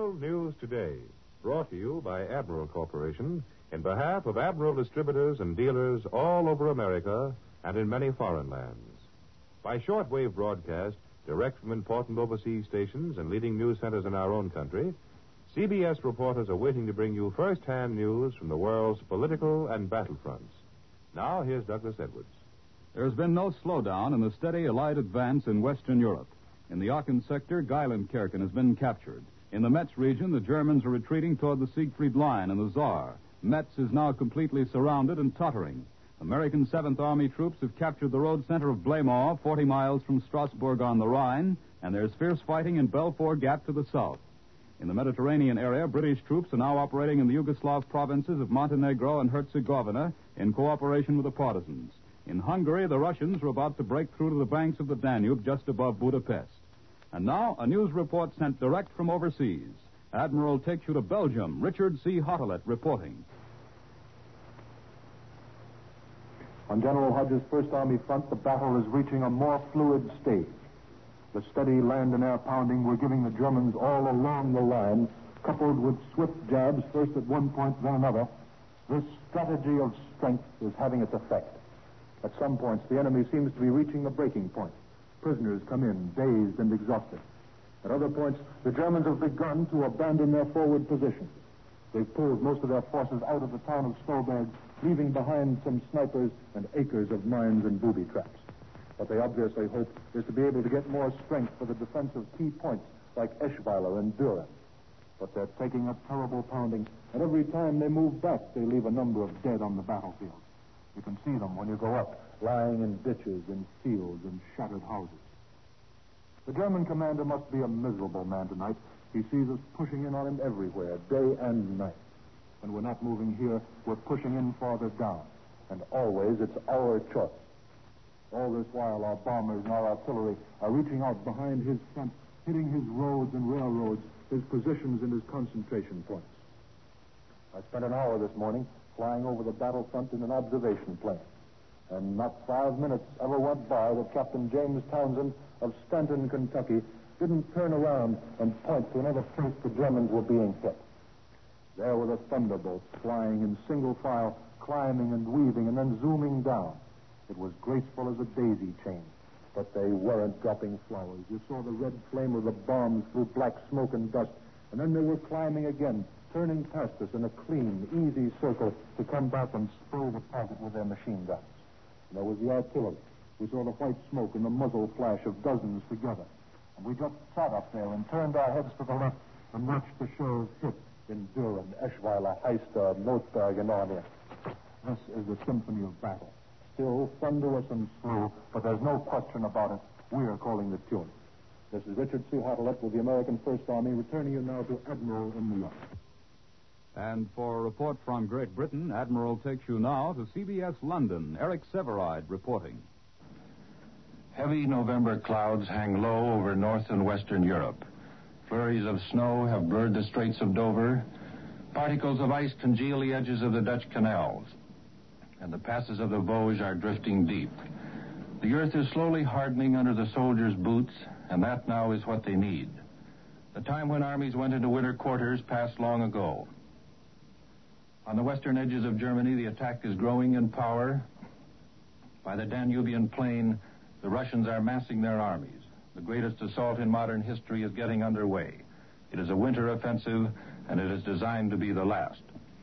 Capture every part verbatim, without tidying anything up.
World News Today, brought to you by Admiral Corporation in behalf of Admiral distributors and dealers all over America and in many foreign lands. By shortwave broadcast, direct from important overseas stations and leading news centers in our own country, C B S reporters are waiting to bring you first-hand news from the world's political and battlefronts. Now, here's Douglas Edwards. There's been no slowdown in the steady Allied advance in Western Europe. In the Aachen sector, Geilenkirchen has been captured. In the Metz region, the Germans are retreating toward the Siegfried Line and the Saar. Metz is now completely surrounded and tottering. American seventh Army troops have captured the road center of Blemau, forty miles from Strasbourg on the Rhine, and there's fierce fighting in Belfort Gap to the south. In the Mediterranean area, British troops are now operating in the Yugoslav provinces of Montenegro and Herzegovina in cooperation with the partisans. In Hungary, the Russians are about to break through to the banks of the Danube just above Budapest. And now, a news report sent direct from overseas. Admiral takes you to Belgium. Richard C. Hottelet reporting. On General Hodges' First Army front, the battle is reaching a more fluid stage. The steady land and air pounding were giving the Germans all along the line, coupled with swift jabs, first at one point, then another. This strategy of strength is having its effect. At some points, the enemy seems to be reaching the breaking point. Prisoners come in, dazed and exhausted. At other points, the Germans have begun to abandon their forward position. They've pulled most of their forces out of the town of Stolberg, leaving behind some snipers and acres of mines and booby traps. What they obviously hope is to be able to get more strength for the defense of key points like Eschweiler and Düren. But they're taking a terrible pounding, and every time they move back, they leave a number of dead on the battlefield. You can see them when you go up, lying in ditches and fields and shattered houses. The German commander must be a miserable man tonight. He sees us pushing in on him everywhere, day and night. When we're not moving here, we're pushing in farther down. And always it's our choice. All this while, our bombers and our artillery are reaching out behind his front, hitting his roads and railroads, his positions and his concentration points. I spent an hour this morning flying over the battlefront in an observation plane. And not five minutes ever went by that Captain James Townsend of Stanton, Kentucky, didn't turn around and point to another place the Germans were being hit. There were the thunderbolts flying in single file, climbing and weaving and then zooming down. It was graceful as a daisy chain, but they weren't dropping flowers. You saw the red flame of the bombs through black smoke and dust, and then they were climbing again, turning past us in a clean, easy circle to come back and spur the target with their machine guns. And there was the artillery. We saw the white smoke and the muzzle flash of dozens together. And we just sat up there and turned our heads to the left and watched the shells hit in Düren, Eschweiler, Heister, Notberg, and Arnhem. This is the symphony of battle. Still thunderous and slow, but there's no question about it. We're calling the tune. This is Richard C. Hottelet with the American First Army, returning you now to Admiral in New York. And for a report from Great Britain, Admiral takes you now to C B S London. Eric Severide reporting. Heavy November clouds hang low over north and western Europe. Flurries of snow have blurred the Straits of Dover. Particles of ice congeal the edges of the Dutch canals. And the passes of the Vosges are drifting deep. The earth is slowly hardening under the soldiers' boots, and that now is what they need. The time when armies went into winter quarters passed long ago. On the western edges of Germany, the attack is growing in power. By the Danubian plain, the Russians are massing their armies. The greatest assault in modern history is getting underway. It is a winter offensive, and it is designed to be the last.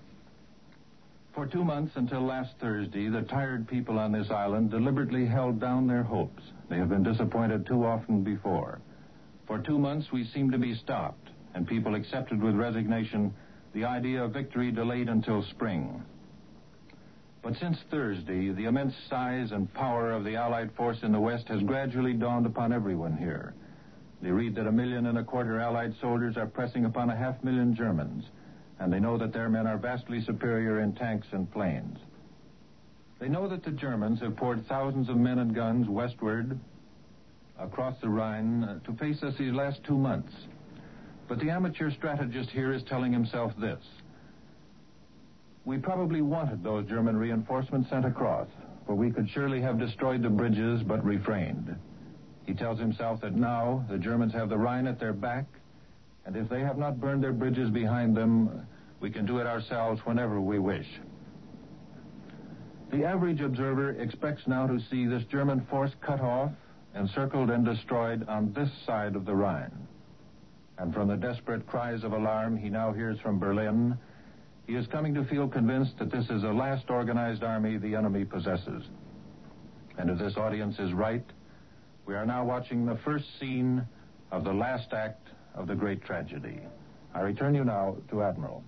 For two months until last Thursday, the tired people on this island deliberately held down their hopes. They have been disappointed too often before. For two months, we seemed to be stopped, and people accepted with resignation the idea of victory delayed until spring. But since Thursday, the immense size and power of the Allied force in the West has gradually dawned upon everyone here. They read that a million and a quarter Allied soldiers are pressing upon a half million Germans, and they know that their men are vastly superior in tanks and planes. They know that the Germans have poured thousands of men and guns westward across the Rhine uh, to face us these last two months. But the amateur strategist here is telling himself this. We probably wanted those German reinforcements sent across, for we could surely have destroyed the bridges but refrained. He tells himself that now the Germans have the Rhine at their back, And if they have not burned their bridges behind them, we can do it ourselves whenever we wish. The average observer expects now to see this German force cut off, encircled and destroyed on this side of the Rhine. And from the desperate cries of alarm he now hears from Berlin, he is coming to feel convinced that this is the last organized army the enemy possesses. And if this audience is right, we are now watching the first scene of the last act of the great tragedy. I return you now to Admiral.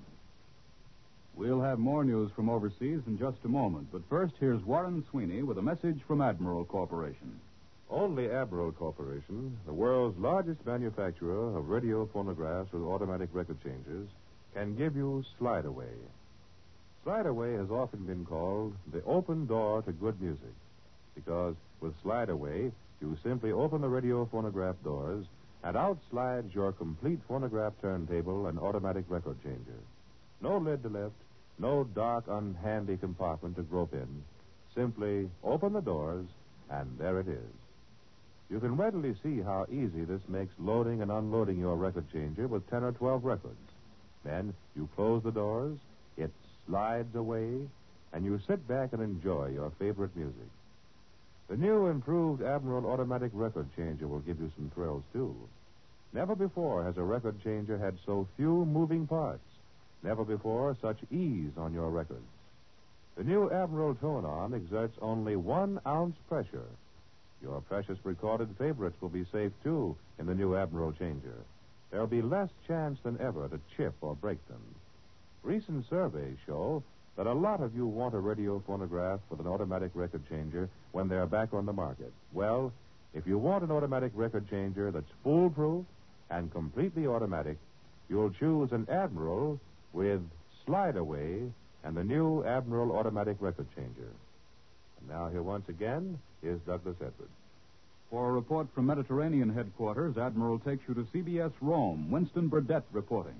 We'll have more news from overseas in just a moment, but first here's Warren Sweeney with a message from Admiral Corporation. Only Admiral Corporation, the world's largest manufacturer of radio phonographs with automatic record changers, can give you Slide Away. Slide Away has often been called the open door to good music, because with Slide Away, you simply open the radio phonograph doors, and out slides your complete phonograph turntable and automatic record changer. No lid to lift, no dark, unhandy compartment to grope in. Simply open the doors, and there it is. You can readily see how easy this makes loading and unloading your record changer with ten or twelve records. Then you close the doors, it slides away, and you sit back and enjoy your favorite music. The new improved Admiral automatic record changer will give you some thrills, too. Never before has a record changer had so few moving parts. Never before such ease on your records. The new Admiral Tone-On exerts only one ounce pressure. Your precious recorded favorites will be safe, too, in the new Admiral changer. There'll be less chance than ever to chip or break them. Recent surveys show that a lot of you want a radio phonograph with an automatic record changer when they're back on the market. Well, if you want an automatic record changer that's foolproof and completely automatic, you'll choose an Admiral with Slide Away and the new Admiral automatic record changer. And now here once again is Douglas Edwards. For a report from Mediterranean headquarters, Admiral takes you to C B S Rome. Winston Burdett reporting.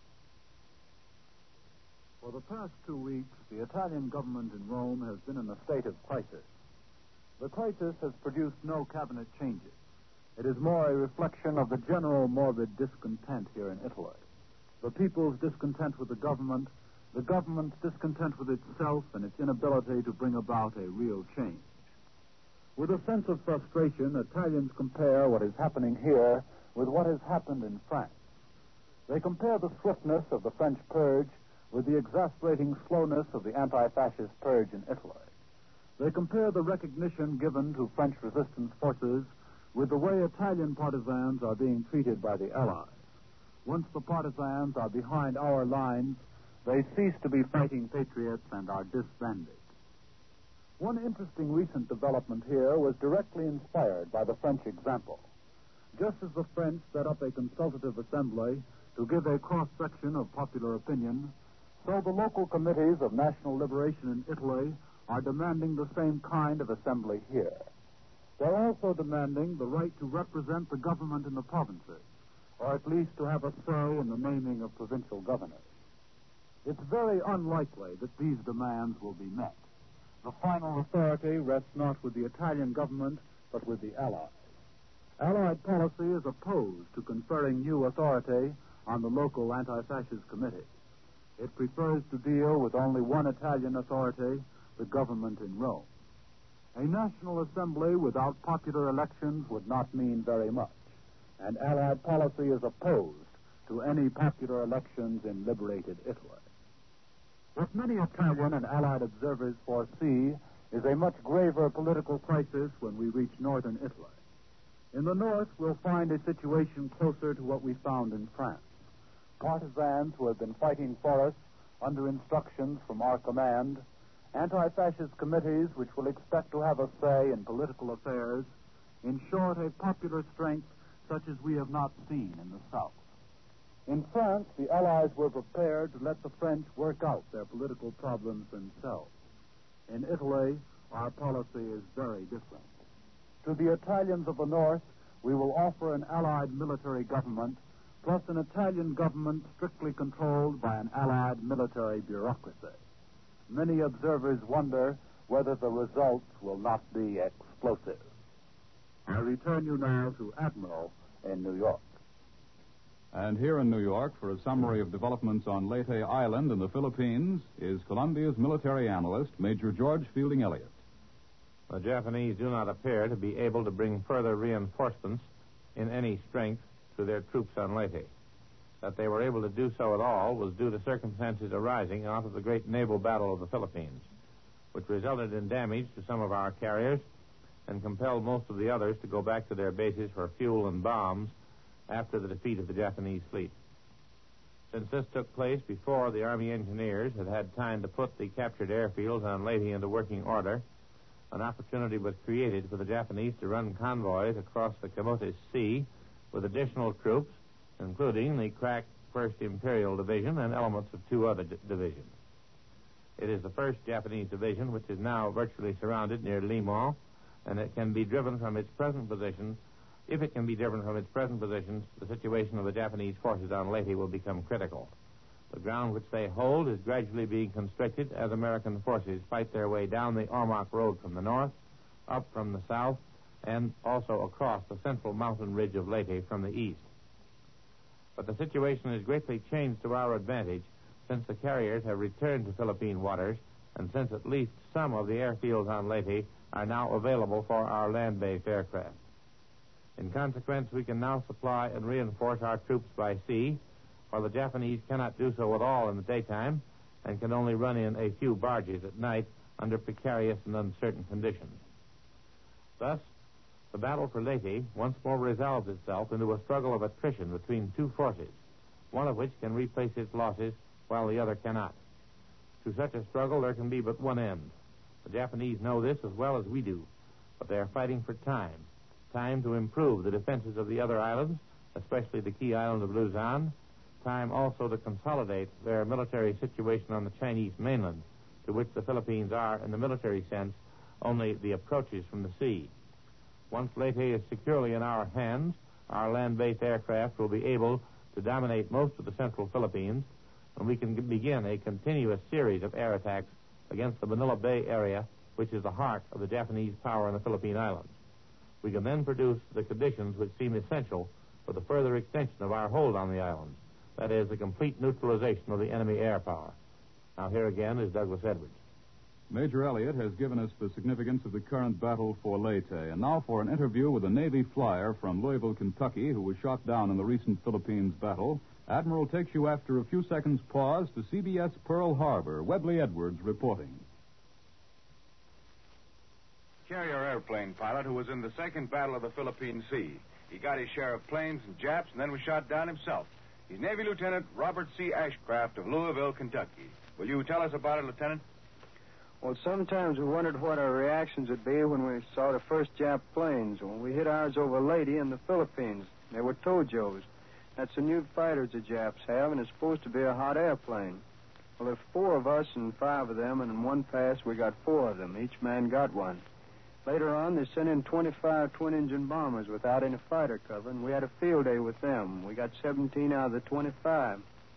For the past two weeks, the Italian government in Rome has been in a state of crisis. The crisis has produced no cabinet changes. It is more a reflection of the general morbid discontent here in Italy. The people's discontent with the government, the government's discontent with itself and its inability to bring about a real change. With a sense of frustration, Italians compare what is happening here with what has happened in France. They compare the swiftness of the French purge with the exasperating slowness of the anti-fascist purge in Italy. They compare the recognition given to French resistance forces with the way Italian partisans are being treated by the Allies. Once the partisans are behind our lines, they cease to be fighting patriots and are disbanded. One interesting recent development here was directly inspired by the French example. Just as the French set up a consultative assembly to give a cross-section of popular opinion, so the local committees of national liberation in Italy are demanding the same kind of assembly here. They're also demanding the right to represent the government in the provinces, or at least to have a say in the naming of provincial governors. It's very unlikely that these demands will be met. The final authority rests not with the Italian government, but with the Allies. Allied policy is opposed to conferring new authority on the local anti-fascist committee. It prefers to deal with only one Italian authority, the government in Rome. A national assembly without popular elections would not mean very much, and Allied policy is opposed to any popular elections in liberated Italy. What many Italian and Allied observers foresee is a much graver political crisis when we reach northern Italy. In the north, we'll find a situation closer to what we found in France. Partisans who have been fighting for us under instructions from our command, anti-fascist committees which will expect to have a say in political affairs, in short, a popular strength such as we have not seen in the South. In France, the Allies were prepared to let the French work out their political problems themselves. In Italy, our policy is very different. To the Italians of the North, we will offer an Allied military government, plus an Italian government strictly controlled by an Allied military bureaucracy. Many observers wonder whether the results will not be explosive. I return you now to Admiral in New York. And here in New York, for a summary of developments on Leyte Island in the Philippines, is Columbia's military analyst, Major George Fielding Elliott. The Japanese do not appear to be able to bring further reinforcements in any strength to their troops on Leyte. That they were able to do so at all was due to circumstances arising out of the great naval battle of the Philippines, which resulted in damage to some of our carriers and compelled most of the others to go back to their bases for fuel and bombs after the defeat of the Japanese fleet. Since this took place before the Army engineers had had time to put the captured airfields on Leyte into working order, an opportunity was created for the Japanese to run convoys across the Camotes Sea with additional troops, including the crack first Imperial Division and elements of two other d- divisions. It is the first Japanese division which is now virtually surrounded near Limon, and it can be driven from its present position. If it can be driven from its present positions, the situation of the Japanese forces on Leyte will become critical. The ground which they hold is gradually being constricted as American forces fight their way down the Ormoc Road from the north, up from the south, and also across the central mountain ridge of Leyte from the east. But the situation has greatly changed to our advantage since the carriers have returned to Philippine waters and since at least some of the airfields on Leyte are now available for our land-based aircraft. In consequence, we can now supply and reinforce our troops by sea, while the Japanese cannot do so at all in the daytime and can only run in a few barges at night under precarious and uncertain conditions. Thus, the battle for Leyte once more resolves itself into a struggle of attrition between two forces, one of which can replace its losses while the other cannot. To such a struggle, there can be but one end. The Japanese know this as well as we do, but they are fighting for time, time to improve the defenses of the other islands, especially the key island of Luzon, time also to consolidate their military situation on the Chinese mainland, to which the Philippines are, in the military sense, only the approaches from the sea. Once Leyte is securely in our hands, our land-based aircraft will be able to dominate most of the central Philippines, and we can begin a continuous series of air attacks against the Manila Bay area, which is the heart of the Japanese power in the Philippine Islands. We can then produce the conditions which seem essential for the further extension of our hold on the islands, that is, the complete neutralization of the enemy air power. Now, here again is Douglas Edwards. Major Elliott has given us the significance of the current battle for Leyte. And now for an interview with a Navy flyer from Louisville, Kentucky, who was shot down in the recent Philippines battle. Admiral takes you after a few seconds' pause to C B S Pearl Harbor. Webley Edwards reporting. Carrier airplane pilot who was in the second battle of the Philippine Sea. He got his share of planes and Japs and then was shot down himself. He's Navy Lieutenant Robert C. Ashcraft of Louisville, Kentucky. Will you tell us about it, Lieutenant? Well, sometimes we wondered what our reactions would be when we saw the first Jap planes. When we hit ours over Leyte in the Philippines, they were Tojos. That's the new fighters the Japs have, and it's supposed to be a hot airplane. Well, there's four of us and five of them, and in one pass we got four of them. Each man got one. Later on, they sent in twenty-five twin-engine bombers without any fighter cover, and we had a field day with them. We got seventeen out of the twenty-five.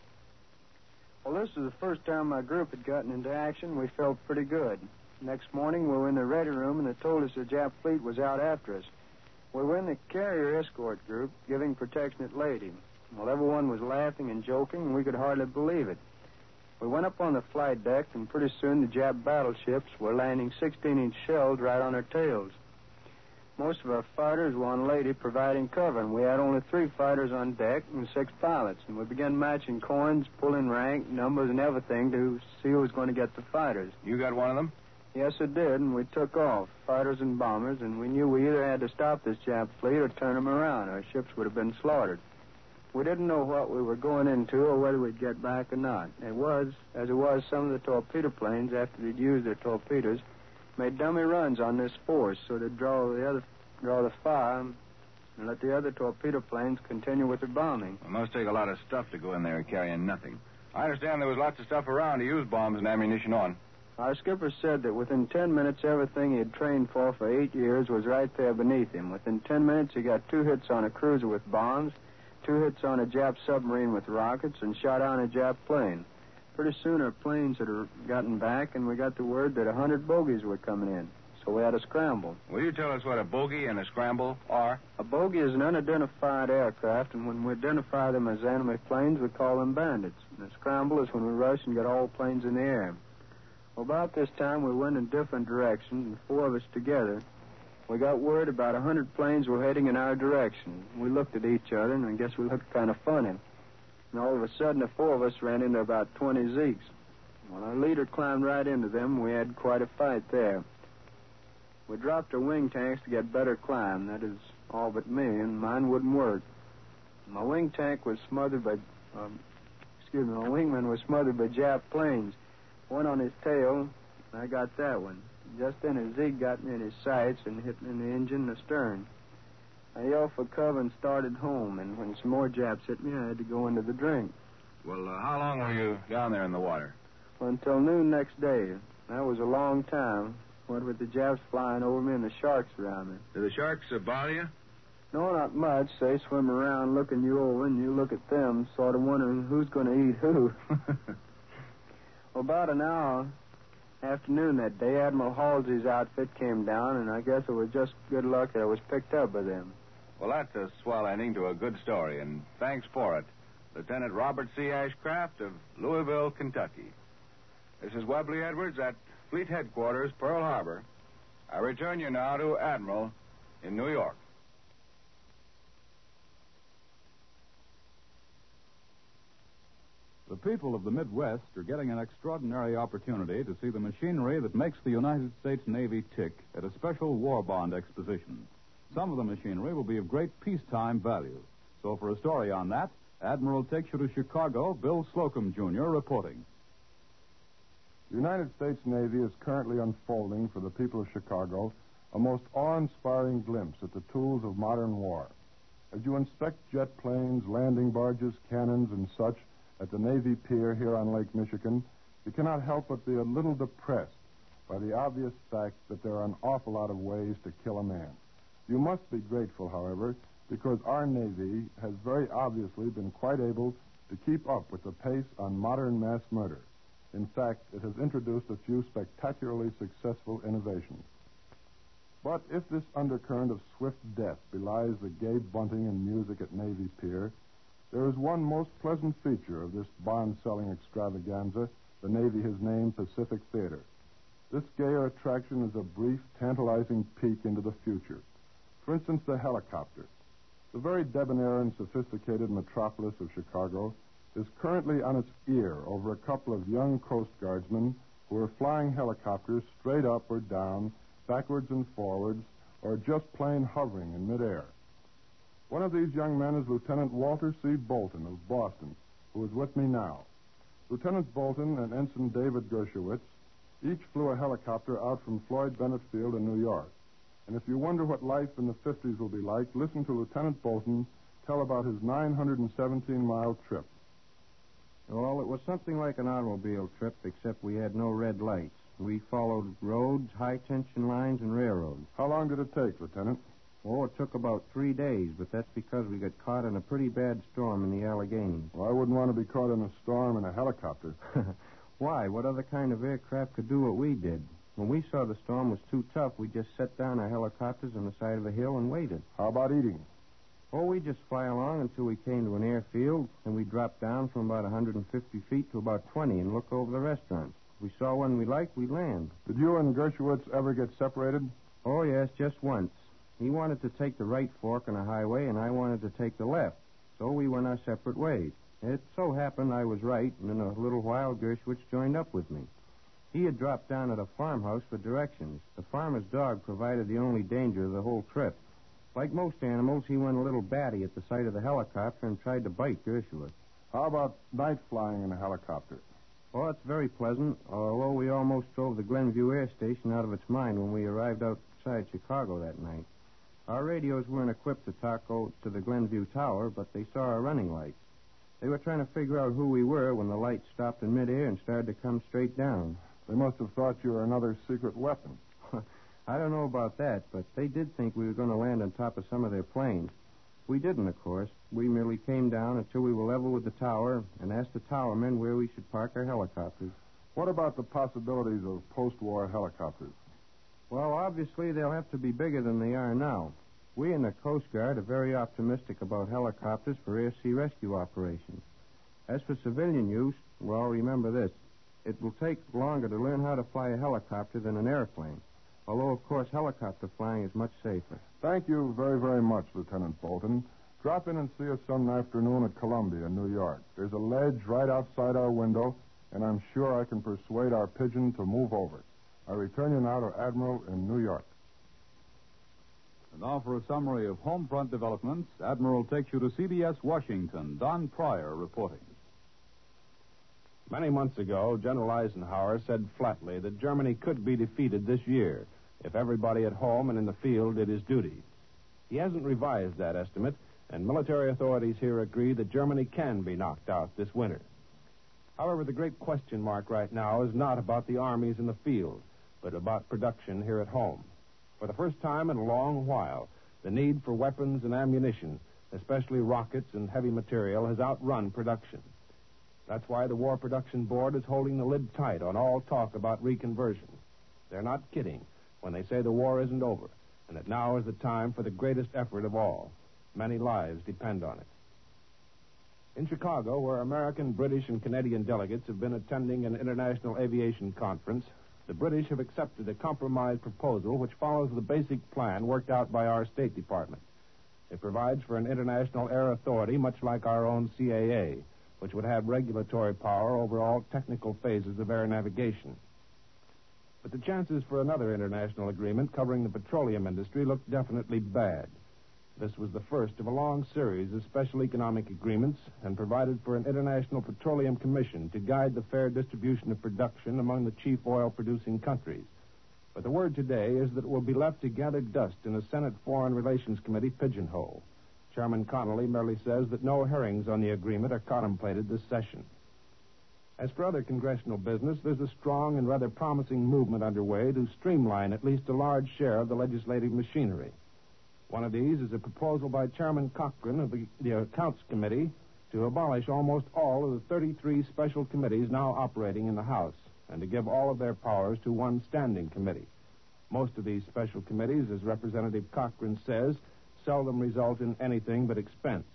Well, this was the first time my group had gotten into action. We felt pretty good. Next morning, we were in the ready room, and they told us the Jap fleet was out after us. We were in the carrier escort group, giving protection at Leyte. Well, everyone was laughing and joking, and we could hardly believe it. We went up on the flight deck, and pretty soon the Jap battleships were landing sixteen-inch shells right on their tails. Most of our fighters were on Leyte providing cover, and we had only three fighters on deck and six pilots. And we began matching coins, pulling rank, numbers, and everything to see who was going to get the fighters. You got one of them? Yes, it did, and we took off, fighters and bombers, and we knew we either had to stop this Jap fleet or turn them around. Our ships would have been slaughtered. We didn't know what we were going into or whether we'd get back or not. It was, as it was, some of the torpedo planes, after they'd used their torpedoes, made dummy runs on this force so they'd draw the other, draw the fire and let the other torpedo planes continue with their bombing. It must take a lot of stuff to go in there carrying nothing. I understand there was lots of stuff around to use bombs and ammunition on. Our skipper said that within ten minutes, everything he had trained for for eight years was right there beneath him. Within ten minutes, he got two hits on a cruiser with bombs, two hits on a Jap submarine with rockets, and shot down a Jap plane. Pretty soon, our planes had gotten back, and we got the word that a hundred bogies were coming in. so we had to scramble. Will you tell us what a bogey and a scramble are? A bogey is an unidentified aircraft, and when we identify them as enemy planes, we call them bandits. And a scramble is when we rush and get all planes in the air. Well, about this time, we went in different directions, and four of us together. We got word about a hundred planes were heading in our direction. We looked at each other, and I guess we looked kind of funny. And all of a sudden, the four of us ran into about twenty Zeeks. When our leader climbed right into them, we had quite a fight there. We dropped our wing tanks to get better climb. That is all but me, and mine wouldn't work. My wing tank was smothered by, um, excuse me, my wingman was smothered by Jap planes. One on his tail, and I got that one. Just then a Zeke got me in his sights and hit me in the engine and the stern. I yelled for cover and started home, and when some more Japs hit me, I had to go into the drink. Well, uh, how long were you down there in the water? Until noon next day. That was a long time. What with the Japs flying over me and the sharks around me. Did the sharks uh, bother you? No, not much. They swim around looking you over, and you look at them, sort of wondering who's going to eat who. Well, about an hour afternoon that day, Admiral Halsey's outfit came down, and I guess it was just good luck that I was picked up by them. Well, that's a swell ending to a good story, and thanks for it. Lieutenant Robert C. Ashcraft of Louisville, Kentucky. This is Webley Edwards at Fleet Headquarters, Pearl Harbor. I return you now to Admiral in New York. The people of the Midwest are getting an extraordinary opportunity to see the machinery that makes the United States Navy tick at a special war bond exposition. Some of the machinery will be of great peacetime value. So for a story on that, Admiral takes you to Chicago, Bill Slocum, Junior, reporting. The United States Navy is currently unfolding for the people of Chicago a most awe-inspiring glimpse at the tools of modern war. As you inspect jet planes, landing barges, cannons, and such at the Navy Pier here on Lake Michigan, you cannot help but be a little depressed by the obvious fact that there are an awful lot of ways to kill a man. You must be grateful, however, because our Navy has very obviously been quite able to keep up with the pace on modern mass murder. In fact, it has introduced a few spectacularly successful innovations. But if this undercurrent of swift death belies the gay bunting and music at Navy Pier, there is one most pleasant feature of this bond-selling extravaganza the Navy has named Pacific Theater. This gayer attraction is a brief, tantalizing peek into the future. For instance, the helicopter. The very debonair and sophisticated metropolis of Chicago is currently on its ear over a couple of young Coast Guardsmen who are flying helicopters straight up or down, backwards and forwards, or just plain hovering in midair. One of these young men is Lieutenant Walter C. Bolton of Boston, who is with me now. Lieutenant Bolton and Ensign David Gershowitz each flew a helicopter out from Floyd Bennett Field in New York. And if you wonder what life in the fifties will be like, listen to Lieutenant Bolton tell about his nine hundred seventeen mile trip. Well, it was something like an automobile trip, except we had no red lights. We followed roads, high-tension lines, and railroads. How long did it take, Lieutenant? Oh, it took about three days, but that's because we got caught in a pretty bad storm in the Alleghenies. Well, I wouldn't want to be caught in a storm in a helicopter. Why? What other kind of aircraft could do what we did? When we saw the storm was too tough, we just set down our helicopters on the side of a hill and waited. How about eating? Oh, we just fly along until we came to an airfield, and we dropped down from about one hundred fifty feet to about twenty and look over the restaurants. If we saw one we liked, we'd land. Did you and Gershowitz ever get separated? Oh, yes, just once. He wanted to take the right fork on a highway, and I wanted to take the left. So we went our separate ways. It so happened I was right, and in a little while Gershowitz joined up with me. He had dropped down at a farmhouse for directions. The farmer's dog provided the only danger of the whole trip. Like most animals, he went a little batty at the sight of the helicopter and tried to bite Gershowitz. How about night flying in a helicopter? Oh, it's very pleasant, although we almost drove the Glenview Air Station out of its mind when we arrived outside Chicago that night. Our radios weren't equipped to talk out to the Glenview Tower, but they saw our running lights. They were trying to figure out who we were when the lights stopped in midair and started to come straight down. They must have thought you were another secret weapon. I don't know about that, but they did think we were going to land on top of some of their planes. We didn't, of course. We merely came down until we were level with the tower and asked the towermen where we should park our helicopters. What about the possibilities of post-war helicopters? Well, obviously they'll have to be bigger than they are now. We in the Coast Guard are very optimistic about helicopters for air-sea rescue operations. As for civilian use, well, remember this. It will take longer to learn how to fly a helicopter than an airplane. Although, of course, helicopter flying is much safer. Thank you very, very much, Lieutenant Bolton. Drop in and see us some afternoon at Columbia, New York. There's a ledge right outside our window, and I'm sure I can persuade our pigeon to move over it. I return you now to Admiral in New York. And now for a summary of home front developments, Admiral takes you to C B S Washington. Don Pryor reporting. Many months ago, General Eisenhower said flatly that Germany could be defeated this year if everybody at home and in the field did his duty. He hasn't revised that estimate, and military authorities here agree that Germany can be knocked out this winter. However, the great question mark right now is not about the armies in the field, but about production here at home. For the first time in a long while, the need for weapons and ammunition, especially rockets and heavy material, has outrun production. That's why the War Production Board is holding the lid tight on all talk about reconversion. They're not kidding when they say the war isn't over, and that now is the time for the greatest effort of all. Many lives depend on it. In Chicago, where American, British, and Canadian delegates have been attending an international aviation conference, the British have accepted a compromise proposal which follows the basic plan worked out by our State Department. It provides for an international air authority much like our own C A A, which would have regulatory power over all technical phases of air navigation. But the chances for another international agreement covering the petroleum industry look definitely bad. This was the first of a long series of special economic agreements and provided for an International Petroleum Commission to guide the fair distribution of production among the chief oil-producing countries. But the word today is that it will be left to gather dust in a Senate Foreign Relations Committee pigeonhole. Chairman Connolly merely says that no hearings on the agreement are contemplated this session. As for other congressional business, there's a strong and rather promising movement underway to streamline at least a large share of the legislative machinery. One of these is a proposal by Chairman Cochran of the, the Accounts Committee to abolish almost all of the thirty-three special committees now operating in the House and to give all of their powers to one standing committee. Most of these special committees, as Representative Cochran says, seldom result in anything but expense.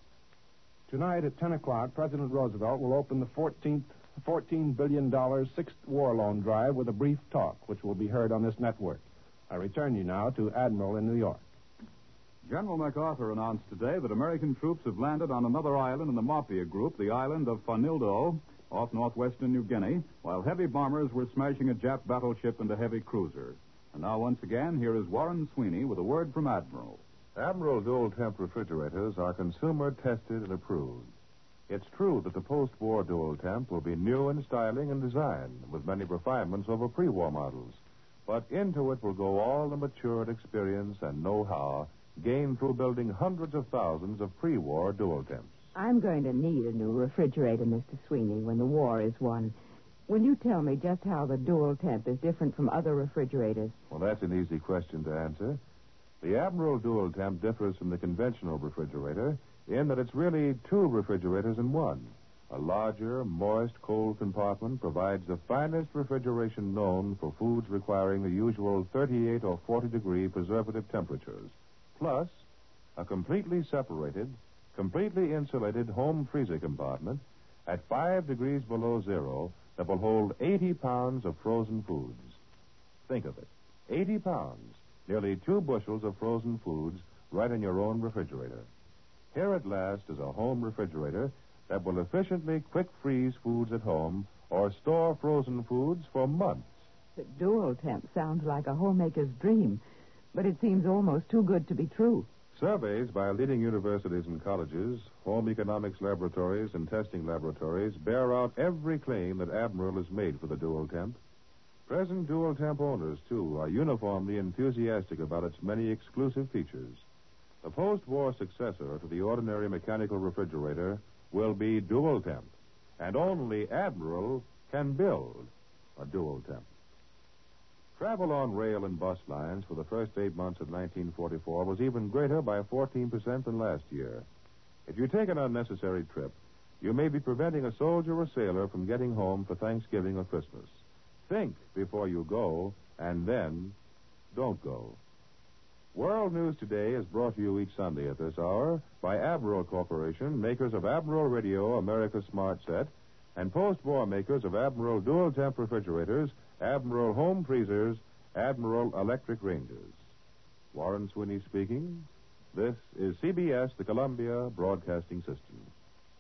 Tonight at ten o'clock, President Roosevelt will open the fourteenth, fourteen billion dollars sixth war loan drive with a brief talk, which will be heard on this network. I return you now to Admiral in New York. General MacArthur announced today that American troops have landed on another island in the Mafia group, the island of Fanildo, off northwestern New Guinea, while heavy bombers were smashing a Jap battleship and a heavy cruiser. And now, once again, here is Warren Sweeney with a word from Admiral. Admiral Dual Temp refrigerators are consumer tested and approved. It's true that the post-war Dual Temp will be new in styling and design, with many refinements over pre-war models. But into it will go all the matured experience and know-how gained through building hundreds of thousands of pre-war Dual Temps. I'm going to need a new refrigerator, Mister Sweeney, when the war is won. Will you tell me just how the Dual Temp is different from other refrigerators? Well, that's an easy question to answer. The Admiral Dual Temp differs from the conventional refrigerator in that it's really two refrigerators in one. A larger, moist, cold compartment provides the finest refrigeration known for foods requiring the usual thirty-eight or forty degree preservative temperatures. Plus, a completely separated, completely insulated home freezer compartment at five degrees below zero that will hold eighty pounds of frozen foods. Think of it. eighty pounds, nearly two bushels of frozen foods right in your own refrigerator. Here at last is a home refrigerator that will efficiently quick freeze foods at home or store frozen foods for months. The Dual Temp sounds like a homemaker's dream, but it seems almost too good to be true. Surveys by leading universities and colleges, home economics laboratories, and testing laboratories bear out every claim that Admiral has made for the Dual Temp. Present Dual Temp owners, too, are uniformly enthusiastic about its many exclusive features. The post-war successor to the ordinary mechanical refrigerator will be Dual Temp, and only Admiral can build a Dual Temp. Travel on rail and bus lines for the first eight months of nineteen forty-four was even greater by fourteen percent than last year. If you take an unnecessary trip, you may be preventing a soldier or sailor from getting home for Thanksgiving or Christmas. Think before you go, and then don't go. World News Today is brought to you each Sunday at this hour by Admiral Corporation, makers of Admiral Radio, America's Smart Set, and post-war makers of Admiral Dual Temp Refrigerators, Admiral Home Freezers, Admiral Electric Ranges. Warren Sweeney speaking. This is C B S, the Columbia Broadcasting System.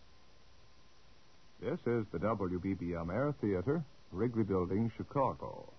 This is the W B B M Air Theater, Wrigley Building, Chicago.